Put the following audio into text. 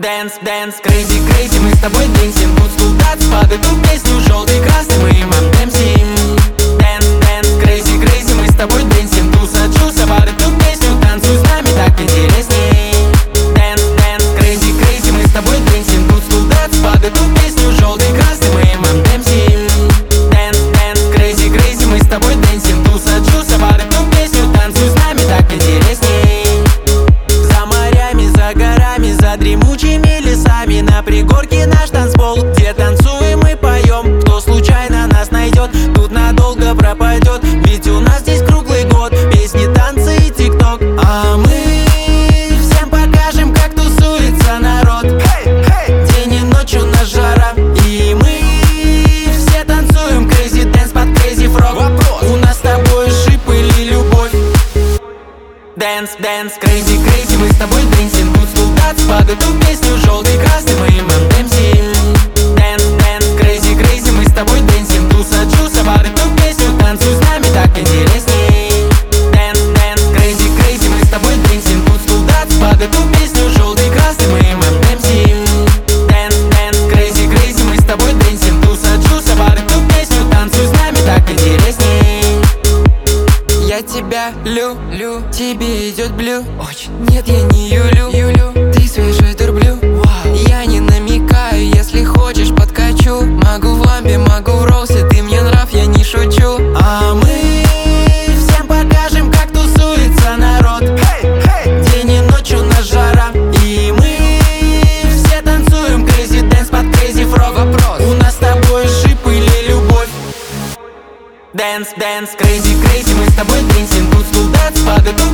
Dance, dance, crazy, crazy, мы с тобой дэнсим. Тут стул дац, под эту песню желтый, красный, мы им отдэмсим. Dance, dance, crazy, crazy, мы с тобой дэнсим. Туса, чуса, под эту песню танцуй с нами, так интересней. Dance, dance, crazy, crazy, мы с тобой дэнсим. Тут стул дац, под эту песню желтый, красный, мы им отдэмсим. Dance, dance, crazy, crazy, мы с тобой дэнсим. Туса, чуса, под эту песню танцуй с нами, так интересней. За морями, за горами, за дремучими лесами, на пригорке наш танцпол, где танцуем и поем. Кто случайно нас найдет, тут надолго пропадет, ведь у нас здесь круглый год песни, танцы и тикток. А мы всем покажем, как тусуется народ. День и ночь у нас жара, и мы все танцуем crazy dance под crazy frog. У нас с тобой шип или любовь. Dance, dance, crazy, crazy, мы с тобой дэнсим. Тут стул дац, под эту песню желтый, красный, мы им отдэмсим. Dance, dance, crazy, crazy, мы с тобой дэнсим. Туса, чуса, под эту песню танцуй с нами, так интересней. Dance, dance, crazy, crazy, мы с тобой дэнсим. Тут стул дац, под эту песню желтый, красный, мы им отдэмсим. Dance, dance, crazy, crazy, мы с тобой дэнсим. Туса, чуса, под эту песню танцуй с нами, так интересней. Я тебя люблю, тебе идет блю. Очень. Нет, я не юлю, ты свежий дурблю. Я не намекаю, если хочешь подкачу. Могу в ламбе, могу в роусе, ты мне нрав, я не шучу. А мы всем покажем, как тусуется народ. День и ночь у нас жара, и мы все танцуем crazy dance под crazy frog. У нас с тобой шип или любовь. Dance, dance, crazy, crazy, мы с тобой дэнсим. Тут стул дац, под эту